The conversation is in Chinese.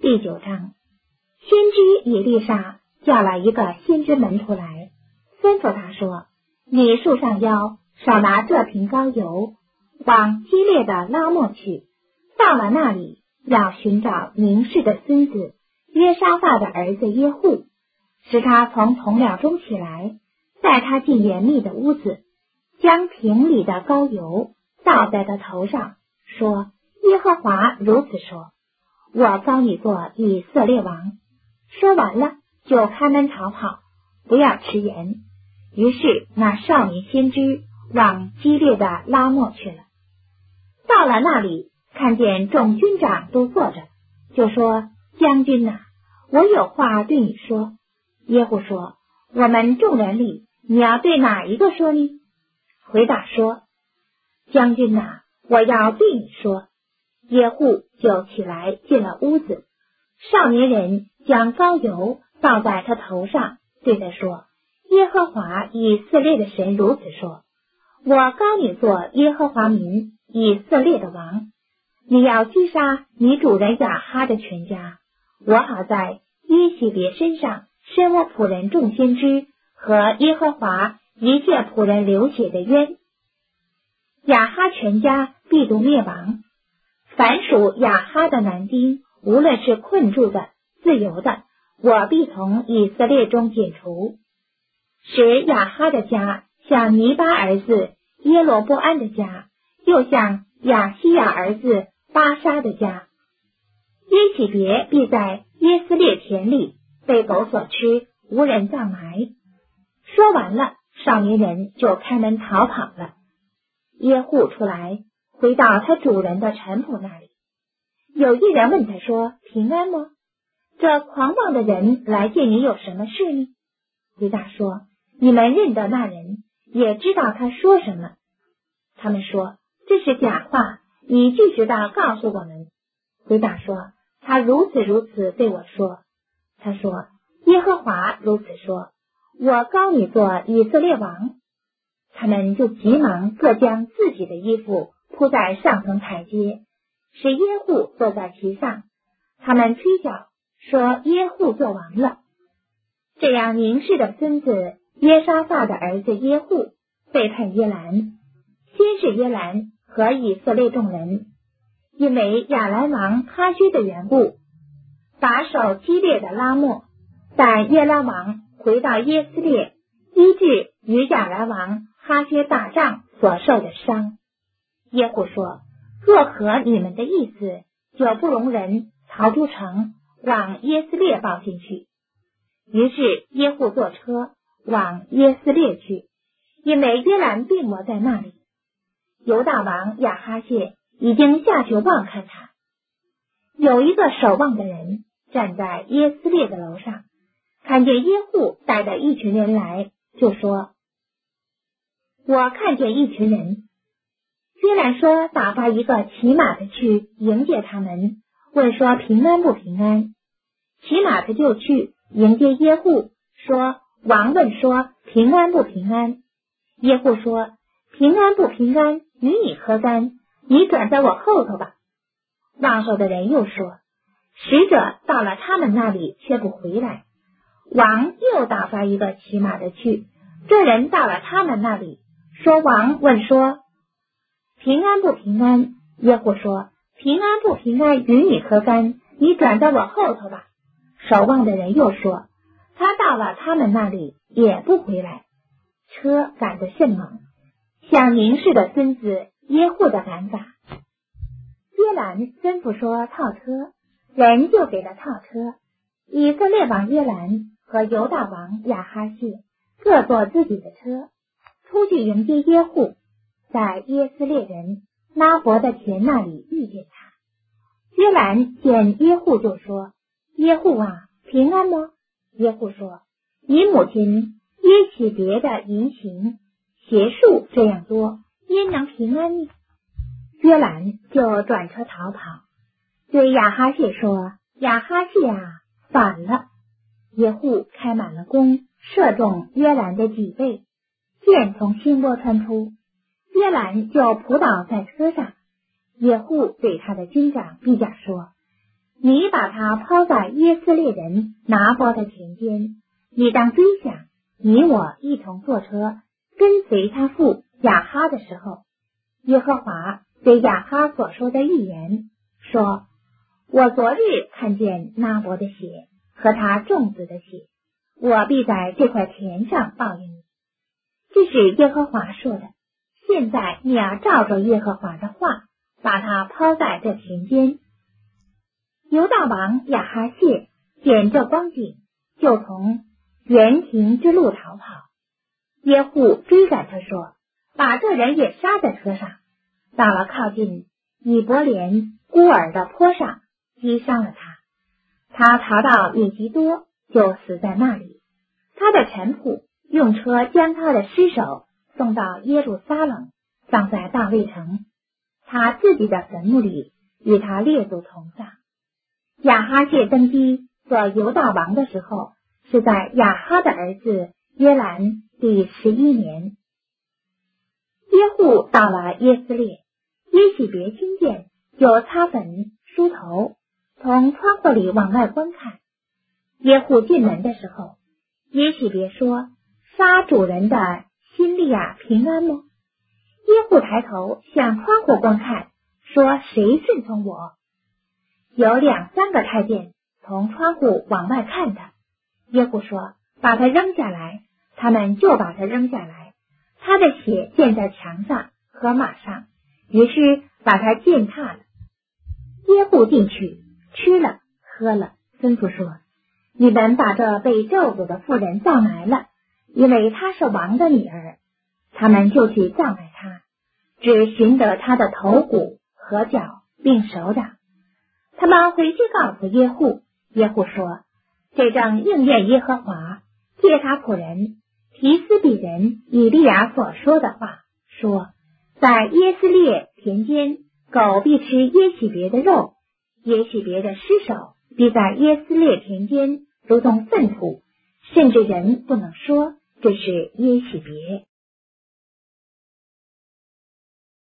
第9章，先知以利沙叫了一个先知门徒来，吩咐他说：你束上腰，少拿这瓶膏油，往基列的拉末去，到了那里，要寻找宁氏的孙子约沙法的儿子耶户，使他从同僚中起来，带他进严密的屋子，将瓶里的膏油倒在他头上，说：耶和华如此说，我膏你做以色列王。说完了，就开门逃跑，不要迟延。于是那少年先知往基列的拉末去了。到了那里，看见众军长都坐着，就说：将军哪，我有话对你说。耶户说：我们众人里，你要对哪一个说呢？回答说：将军哪，我要对你说。耶户就起来进了屋子，少年人将膏油倒在他头上，对他说：耶和华以色列的神如此说，我膏你做耶和华民以色列的王，你要击杀你主人亚哈的全家，我好在耶洗别身上伸我仆人众先知和耶和华一切仆人流血的冤。亚哈全家必都灭亡，凡属亚哈的男丁，无论是困住的、自由的，我必从以色列中剪除，使亚哈的家像尼巴儿子耶罗波安的家，又像亚西亚儿子巴沙的家。耶洗别必在耶斯列田里被狗所吃，无人葬埋。说完了，少年人就开门逃跑了。耶户出来，回到他主人的臣仆那里。有一人问他说：平安吗？这狂妄的人来见你有什么事呢？回答说：你们认得那人，也知道他说什么。他们说：这是假话，你据实地告诉我们。回答说：他如此如此对我说。他说：耶和华如此说，我膏你做以色列王。他们就急忙各将自己的衣服铺在上层台阶，使耶户坐在其上。他们吹角说耶户做王了。这样宁氏的孙子约沙法的儿子耶户背叛约兰，先是约兰和以色列众人，因为亚兰王哈薛的缘故，把守基列的拉末，但约拉王回到耶斯列，医治与亚兰王哈薛打仗所受的伤。耶户说：若合你们的意思，就不容人逃出城，往耶斯列报信去。于是耶户坐车往耶斯列去，因为约兰病魔在那里。犹大王亚哈谢已经下去望看他。有一个守望的人站在耶斯列的楼上，看见耶户带着一群人来，就说：我看见一群人。约兰说打发一个骑马的去迎接他们，问说平安不平安。骑马的就去迎接耶户，说：王问说平安不平安。耶户说：平安不平安与你何干？你转在我后头吧。望守的人又说：使者到了他们那里，却不回来。王又打发一个骑马的去，这人到了他们那里，说王问说平安不平安。耶户说：平安不平安与你何干？你转在我后头吧。守望的人又说：他到了他们那里，也不回来。车赶得甚猛，像宁氏的孙子耶户的赶法。约兰吩咐说套车，人就给他套车。以色列王约兰和犹大王亚哈谢各坐自己的车，出去迎接耶户，在耶斯列人拉伯的田那里遇见他。约兰见耶户就说：耶户啊，平安吗？耶户说：你母亲耶洗别的淫行邪术这样多，焉能平安呢？约兰就转车逃跑，对亚哈谢说：亚哈谢啊，反了！耶户开满了弓，射中约兰的脊背，箭从心窝穿出，约兰就扑倒在车上。耶户对他的军长毕甲说： 你把他抛在耶斯列人拿伯的田间，你当追想，你我一同坐车跟随他父亚哈的时候，耶和华对亚哈所说的预言说，我昨日看见拿伯的血和他众子的血，我必在这块田上报应你。这是耶和华说的，现在你要照着耶和华的话，把他抛在这田间。犹大王亚哈谢见这光景，就从园亭之路逃跑。耶户追赶他说，把这人也杀在车上。到了靠近以伯莲孤儿的坡上，击伤了他。他逃到米吉多，就死在那里。他的臣仆用车将他的尸首送到耶路撒冷，葬在大卫城，他自己的坟墓里，与他列祖同葬。亚哈谢登基做犹大王的时候，是在亚哈的儿子约兰第11年。耶户到了耶斯列，耶洗别听见，就擦粉梳头，从窗户里往外观看。耶户进门的时候，耶洗别说，杀主人的辛利亚平安吗？耶户抬头向窗户观看，说，谁顺从我？有2、3个太监从窗户往外看他。耶户说，把他扔下来，他们就把他扔下来，他的血溅在墙上和马上，于是把他践踏了。耶户进去吃了喝了，吩咐说，你们把这被咒诅的妇人葬埋了，因为她是王的女儿。他们就去葬埋她，只寻得她的头骨和脚并手掌。他们回去告诉耶户，耶户说，这正应验耶和华借他仆人提斯比人以利亚所说的话，说，在耶斯列田间，狗必吃耶洗别的肉，耶洗别的尸首必在耶斯列田间如同粪土，甚至人不能说这是耶洗别。